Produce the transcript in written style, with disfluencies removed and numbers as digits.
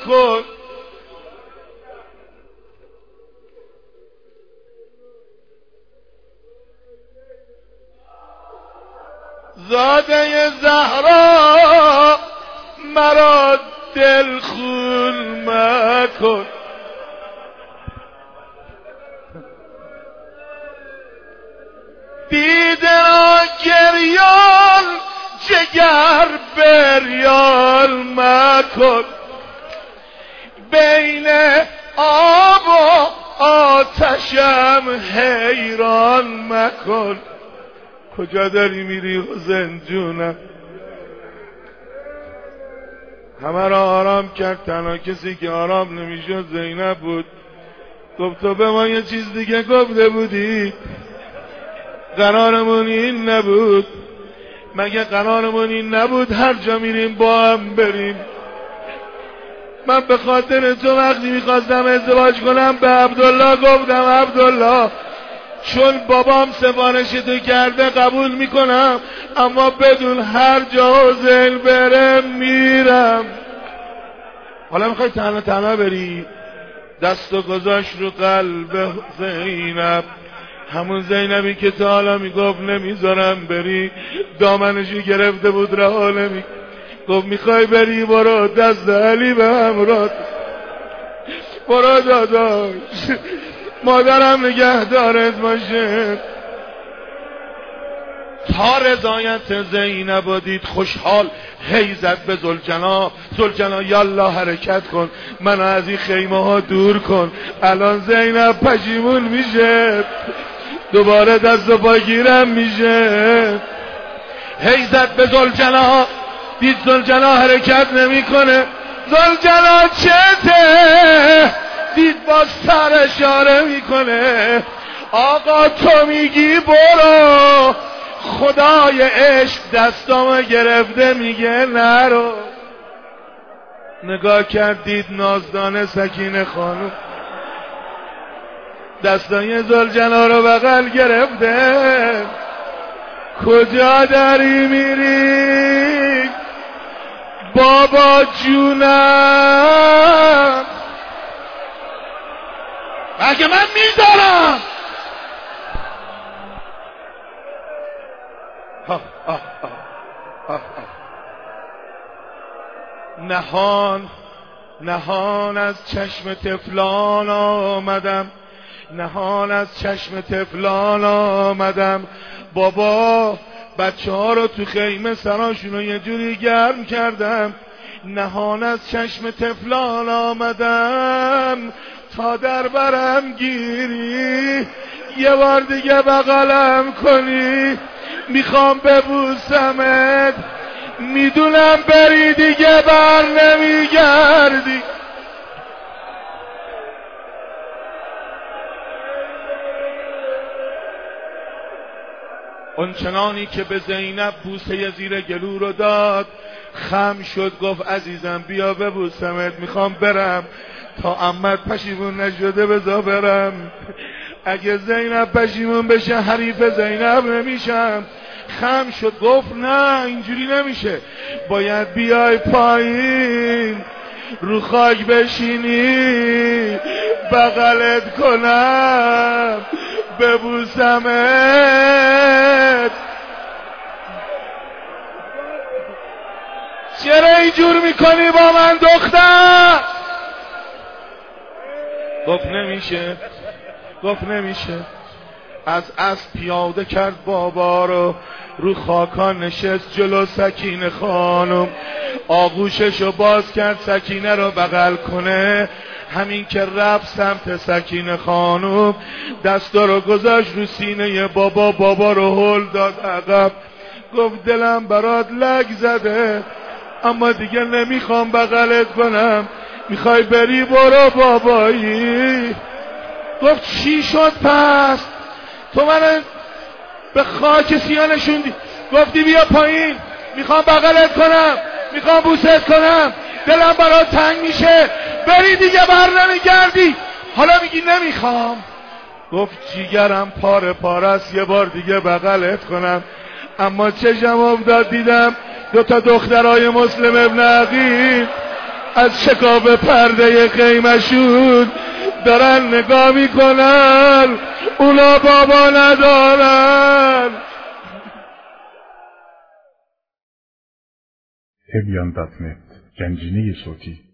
مکن. زاده زهرا مرا دلخون مکن. دیده را گریان جگر بریان مکن. بین آب و آتشم حیران مکن. کجا داری میری حسین جونم؟ همه را آرام کرد، تنها کسی که آرام نمیشد زینب بود. گفت تو به ما یه چیز دیگه گفته بودی، قرارمون این نبود؟ مگه قرارمون این نبود هر جا میریم با هم بریم؟ من به خاطر تو وقتی میخواستم ازدواج کنم به عبدالله گفتم عبدالله چون بابام سفارش تو کرده قبول میکنم، اما بدون هر جا حسین بره میرم. حالا میخوای تنها تنها بری؟ دستو گذاشت رو قلب زینب، همون زینبی که تا حالا میگفت نمیذارم بری، دامنشو گرفته بود رها نمی گفت میخوای بری برو، دست علی به همراه برو داداش، مادرم نگهدارت باشه. تا رضایت زینب دید خوشحال هی زد به زلجنا، زلجنا یالله حرکت کن، منو از این خیمه ها دور کن. الان زینب پشیمون میشه، دوباره دست و پاگیرم میشه. هی زد به زلجنا، دید زلجنا حرکت نمیکنه. زلجنا چته؟ دید با سر اشاره میکنه. آقا تو میگی برو، خدای عشق دستامو گرفته میگه نرو. نگاه کرد دید نازدانه سکینه خانم دستای زلجنا رو بغل گرفته. کجا داری میری بابا جونم؟ مگه من میذارم؟ نهان نهان از چشم طفلان آمدم، نهان از چشم طفلان آمدم. بابا بچه ها رو تو خیمه سراشون رو یه جوری گرم کردم. نهان از چشم طفلان آمدم تا در برم گیری، یه بار دیگه بغلم کنی، میخوام ببوسمت، میدونم بری دیگه بر نمیگردی. اون چنانی که به زینب بوسه زیر گلو رو داد خم شد، گفت عزیزم بیا ببوسمت، میخوام برم تا عمت پشیمون نشده بذار برم. اگه زینب پشیمون بشه حریف زینب نمیشم. خم شد گفت نه اینجوری نمیشه، باید بیای پایین رو خاک بشینی بغلت کنم ببوسمت. چرا اینجور میکنی با من دختر؟ گفت نمیشه، گفت نمیشه. از اسب پیاده کرد بابا رو خاکان نشست جلو سکینه خانم. آغوششو باز کرد سکینه رو بغل کنه. همین که رفت سمت سکینه خانم دستا رو گذاشت رو سینه بابا، بابا رو هل داد عقب. گفت دلم برات لگ زده اما دیگه نمیخوام بغلت کنم، میخوای بری برو بابایی. گفت چی شد پس؟ تو من به خاک سیاه نشوندی، گفتی بیا پایین میخوام بغلت کنم، میخوام بوست کنم، دلم برات تنگ میشه، بری دیگه بر نمیگردی، حالا میگی نمیخوام. گفت جیگرم پاره پاره است، یه بار دیگه بغلت کنم. اما چشم افتاد دیدم 2 دخترای مسلم ابن عقیل از شکاف پرده خیمشون دارن نگاه میکنن، اونا بابا ندارن. Hebyan.net گنجینه صوتی